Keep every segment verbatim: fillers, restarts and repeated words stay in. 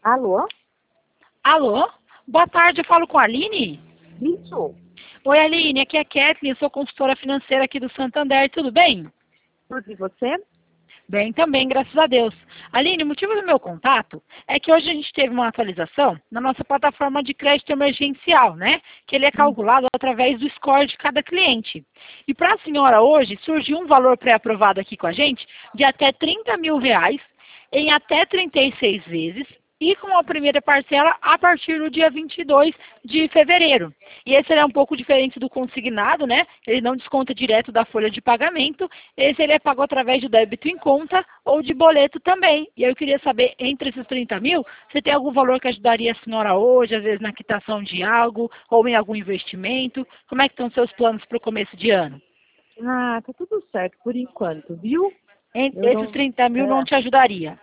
Alô? Alô? Boa tarde, eu falo com a Aline? Isso. Oi, Aline, aqui é a Kathleen, eu sou consultora financeira aqui do Santander, tudo bem? Tudo e você? Bem também, graças a Deus. Aline, o motivo do meu contato é que hoje a gente teve uma atualização na nossa plataforma de crédito emergencial, né? Que ele é Hum. calculado através do score de cada cliente. E para a senhora hoje, surgiu um valor pré-aprovado aqui com a gente de até trinta mil reais em até trinta e seis vezes e com a primeira parcela a partir do dia vinte e dois de fevereiro. E esse ele é um pouco diferente do consignado, né? Ele não desconta direto da folha de pagamento. Esse ele é pago através de débito em conta ou de boleto também. E eu queria saber, entre esses trinta mil, se tem algum valor que ajudaria a senhora hoje, às vezes na quitação de algo, ou em algum investimento. Como é que estão seus planos para o começo de ano? Ah, tá tudo certo por enquanto, viu? Entre Eu esses não, trinta mil não é, te ajudaria?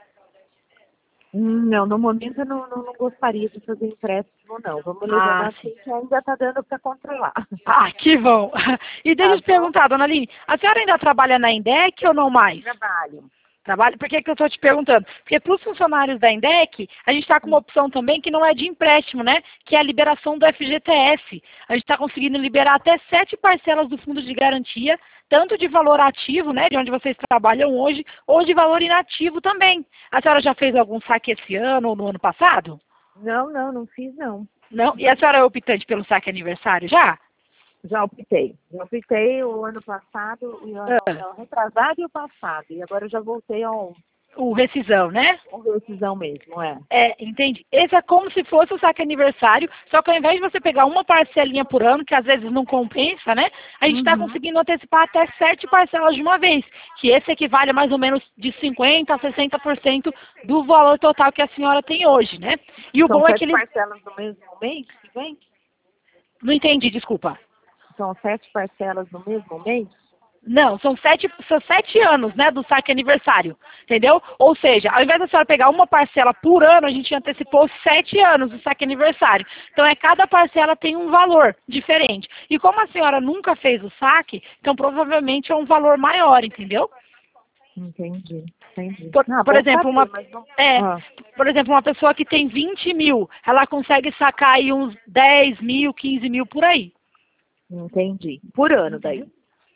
não, no momento eu não, não, não gostaria de fazer empréstimo, não. Vamos levando Ah, assim sim. que ainda tá dando para controlar. Ah, que bom. E deixa Tá eu te bom? perguntar, dona Aline, a senhora ainda trabalha na Indec ou não mais? Trabalho. Trabalho? Por que, que eu estou te perguntando? Porque para os funcionários da Indec, a gente está com uma opção também que não é de empréstimo, né? Que é a liberação do F G T S. A gente está conseguindo liberar até sete parcelas do fundo de garantia, tanto de valor ativo, né? De onde vocês trabalham hoje, ou de valor inativo também. A senhora já fez algum saque esse ano ou no ano passado? Não, não, não fiz não. Não? E a senhora é optante pelo saque aniversário já? Já optei. Já optei o ano passado, e o ano Ah, o retrasado e o passado. E agora eu já voltei ao, o rescisão, né? ao decisão mesmo, é. É, entendi. Esse é como se fosse o saque aniversário, só que ao invés de você pegar uma parcelinha por ano, que às vezes não compensa, né? A gente está Uhum. conseguindo antecipar até sete parcelas de uma vez, que esse equivale a mais ou menos de cinquenta por cento a sessenta por cento do valor total que a senhora tem hoje, né? E o São bom é que sete eles... parcelas no mesmo mês que vem? Não entendi, desculpa. São sete parcelas no mesmo mês? Não, são sete, são sete anos, né, do saque aniversário, entendeu? Ou seja, ao invés da senhora pegar uma parcela por ano, a gente antecipou sete anos do saque aniversário. Então, é cada parcela tem um valor diferente. E como a senhora nunca fez o saque, então provavelmente é um valor maior, entendeu? Entendi, entendi. Por, Ah, por bom exemplo, saber, uma, mas não... é, Ah, por exemplo, uma pessoa que tem vinte mil, ela consegue sacar aí uns dez mil, quinze mil por aí. entendi. Por ano daí?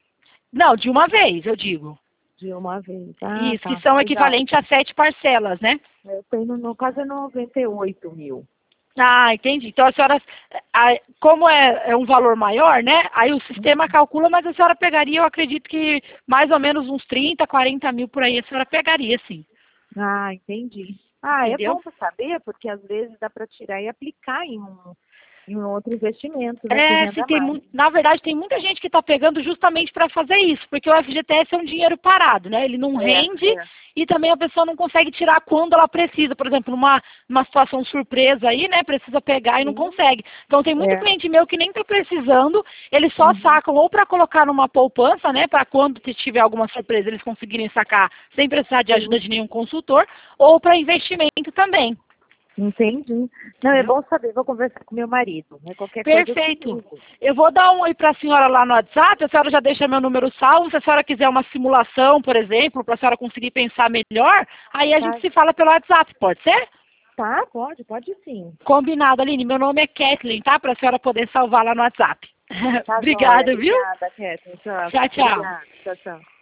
Não, de uma vez, eu digo. De uma vez. Ah, Isso, que tá. são Legal. equivalentes a sete parcelas, né? Eu tenho, no caso, é noventa e oito mil. Ah, entendi. Então a senhora, a- como é, é um valor maior, né? Aí o sistema calcula, mas a senhora pegaria, eu acredito que mais ou menos uns trinta, quarenta mil por aí a senhora pegaria, sim. Ah, entendi. Ah, é Entendeu? bom para saber, porque às vezes dá para tirar e aplicar em um, em um outro investimento, né, que É, sim, renda tem mais. mu- na verdade tem muita gente que está pegando justamente para fazer isso, porque o F G T S é um dinheiro parado, né? Ele não É, rende é. e também a pessoa não consegue tirar quando ela precisa. Por exemplo, numa, numa situação surpresa aí, né? Precisa pegar e não Sim, consegue. Então tem muito é. cliente meu que nem está precisando, eles só Uhum. sacam ou para colocar numa poupança, né? Para quando tiver alguma surpresa eles conseguirem sacar sem precisar de ajuda Sim. de nenhum consultor, ou para investimento também. Entendi. Não, é Entendeu? bom saber, vou conversar com meu marido. Né? Qualquer coisa eu te Perfeito. ligo. Eu vou dar um oi para a senhora lá no WhatsApp, a senhora já deixa meu número salvo, se a senhora quiser uma simulação, por exemplo, para a senhora conseguir pensar melhor, aí a gente Tá, se fala pelo WhatsApp, pode ser? tá, pode, pode sim. Combinado, Aline. Meu nome é Kathleen, tá? Para a senhora poder salvar lá no WhatsApp. Tá joia. Obrigada, viu? Obrigada, Kétia. Tchau. Tchau, tchau. Obrigada. Tchau, tchau.